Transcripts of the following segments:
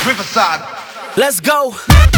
Riverside. Let's go.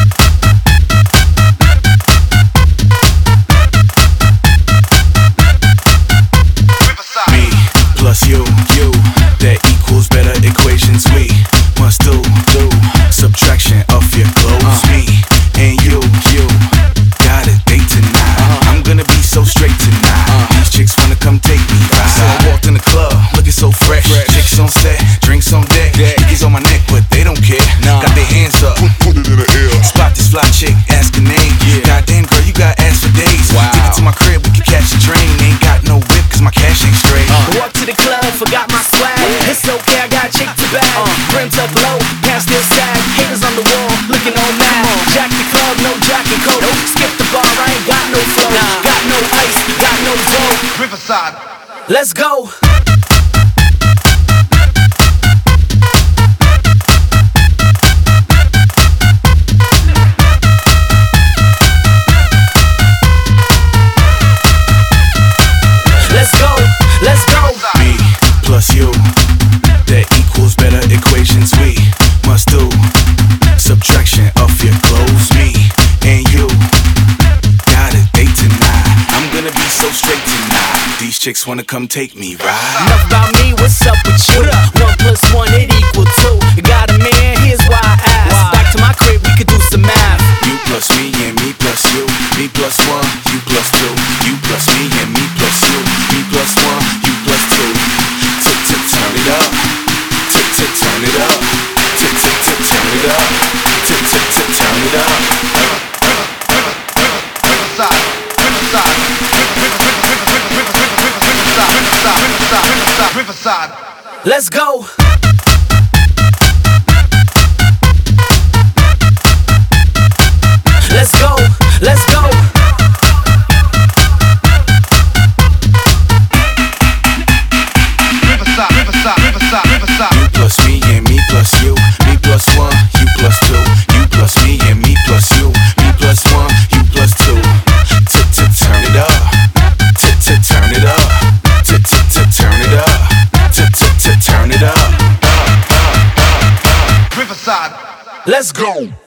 Riverside. Me plus you, that equals better equations. We must do subtraction of your clothes. Me and you got a date tonight. I'm gonna be so straight tonight. These chicks wanna come take me ride. So I walked in the club looking so fresh. Chicks on set, drinks on deck. Hickeys on my neck, but they don't care. Got their hands up, Put it in the air. spot this fly chick, ask her name. Goddamn girl, you got ass for days. Take it to my crib, we can catch a train. Ain't got no whip, cause my cash ain't straight. Walk to the club, forgot my swag. It's okay, I got a chick to bag. Brim tuck low, pants still sag. Haters on the wall, looking all mad. Jack the club, no jack and coat. Skip the bar, I ain't got no flow. Got no ice, got no dough. Riverside. Let's go. Let's go. Let's go. Me plus you, that equals better equations. We must do subtraction of your clothes. Me and you got a date tonight. I'm gonna be so straight tonight. These chicks wanna come take me ride. Enough about me, what's up with you? 1 plus 1, it equal 2. You got a man, here's why I asked. Back to my crib, we could do some math. You plus me and me plus you. Me plus 1, you plus 2. You plus me and me plus you. Me plus 1, you plus 2. Tick tick turn it up. Tick tick turn it up. Tick tick tick turn it up. Tick tick tick turn it up. Riverside. Riverside. Riverside. Riverside. Let's go. Let's go. Let's go. Riverside. Riverside. Riverside. Riverside. You plus me and me plus you. Me plus 1, you plus 2. You plus me and me plus you. Me plus 1, you plus 2. Tick tick turn it up. Tick tick turn it up. Tick tick tick turn it up. Tick tick tick turn it up. Riverside. Let's go.